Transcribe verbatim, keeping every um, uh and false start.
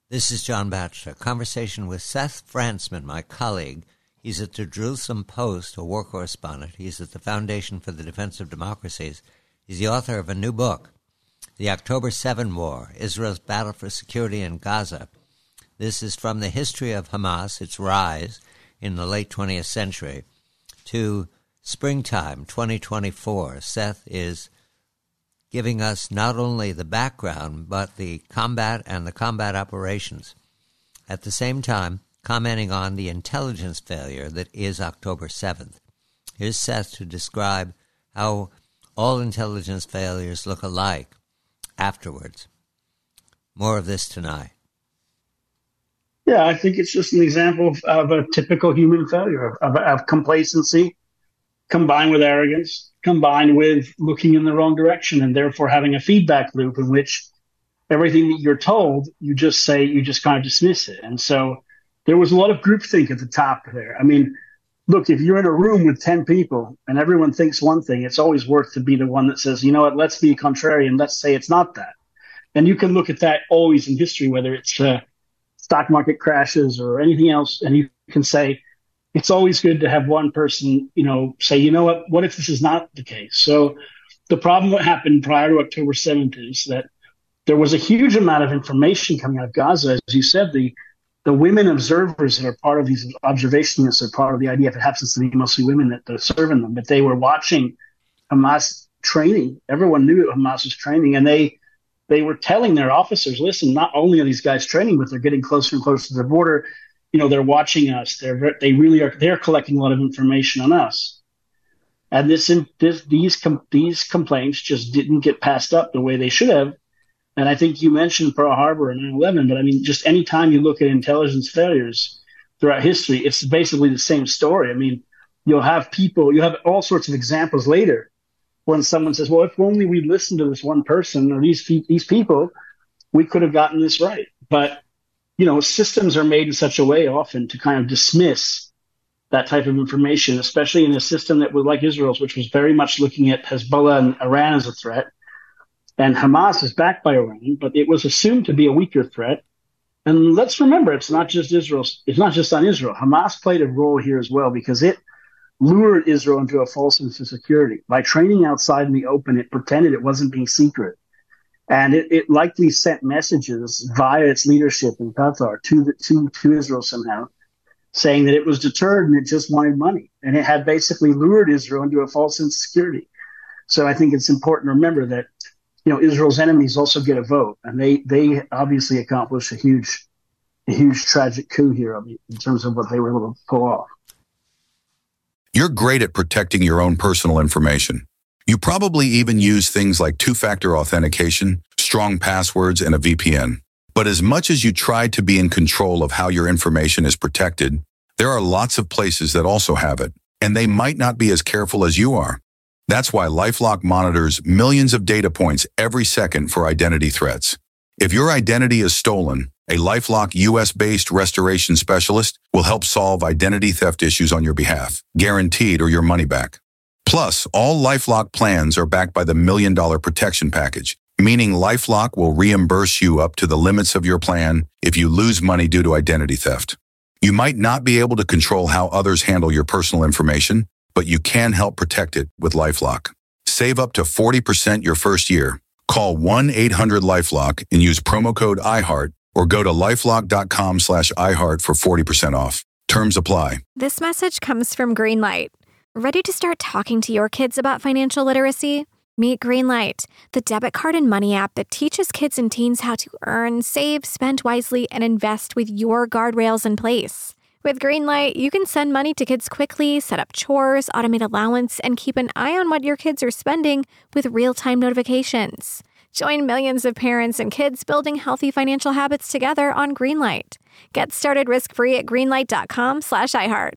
This is John Batchelor. Conversation with Seth Frantzman, my colleague. He's at the Jerusalem Post, a war correspondent. He's at the Foundation for the Defense of Democracies. He's the author of a new book, The October seventh War, Israel's Battle for Security in Gaza. This is from the history of Hamas, its rise in the late twentieth century, to springtime twenty twenty-four. Seth is giving us not only the background, but the combat and the combat operations. At the same time, commenting on the intelligence failure that is October seventh. Here's Seth to describe how all intelligence failures look alike afterwards. More of this tonight. Yeah, I think it's just an example of, of a typical human failure, of, of, of complacency combined with arrogance, combined with looking in the wrong direction and therefore having a feedback loop in which everything that you're told, you just say, you just kind of dismiss it. And so there was a lot of groupthink at the top there. I mean, look, if you're in a room with ten people and everyone thinks one thing, it's always worth to be the one that says, you know what, let's be contrarian, let's say it's not that. And you can look at that always in history, whether it's uh, stock market crashes or anything else, and you can say, it's always good to have one person, you know, say, you know what, what if this is not the case? So the problem that happened prior to October seventh is that there was a huge amount of information coming out of Gaza. As you said, the the women observers that are part of these observationists are part of the I D F. It happens to be mostly women that are serving them, but they were watching Hamas training. Everyone knew that Hamas was training, and they they were telling their officers, listen, not only are these guys training, but they're getting closer and closer to the border. You know, they're watching us. They're they really are. They're collecting a lot of information on us, and this, this these com, these complaints just didn't get passed up the way they should have. And I think you mentioned Pearl Harbor and nine eleven, but I mean, just any time you look at intelligence failures throughout history, it's basically the same story. I mean, you'll have people, you have all sorts of examples later when someone says, "Well, if only we listened to this one person or these these people, we could have gotten this right." But you know, systems are made in such a way often to kind of dismiss that type of information, especially in a system that was like Israel's, which was very much looking at Hezbollah and Iran as a threat. And Hamas is backed by Iran, but it was assumed to be a weaker threat. And let's remember, it's not just Israel. It's not just on Israel. Hamas played a role here as well because it lured Israel into a false sense of security. By training outside in the open, it pretended it wasn't being secret. And it, it likely sent messages via its leadership in Qatar to, the, to to Israel somehow, saying that it was deterred and it just wanted money. And it had basically lured Israel into a false sense of security. So I think it's important to remember that, you know, Israel's enemies also get a vote. And they, they obviously accomplished a huge, a huge tragic coup here in terms of what they were able to pull off. You're great at protecting your own personal information. You probably even use things like two-factor authentication, strong passwords, and a V P N. But as much as you try to be in control of how your information is protected, there are lots of places that also have it, and they might not be as careful as you are. That's why LifeLock monitors millions of data points every second for identity threats. If your identity is stolen, a LifeLock U S-based restoration specialist will help solve identity theft issues on your behalf, guaranteed or your money back. Plus, all LifeLock plans are backed by the Million Dollar Protection Package, meaning LifeLock will reimburse you up to the limits of your plan if you lose money due to identity theft. You might not be able to control how others handle your personal information, but you can help protect it with LifeLock. Save up to forty percent your first year. Call one eight hundred LifeLock and use promo code iHeart or go to lifelock.com slash iHeart for forty percent off. Terms apply. This message comes from Greenlight. Ready to start talking to your kids about financial literacy? Meet Greenlight, the debit card and money app that teaches kids and teens how to earn, save, spend wisely, and invest with your guardrails in place. With Greenlight, you can send money to kids quickly, set up chores, automate allowance, and keep an eye on what your kids are spending with real-time notifications. Join millions of parents and kids building healthy financial habits together on Greenlight. Get started risk-free at greenlight.com slash iHeart.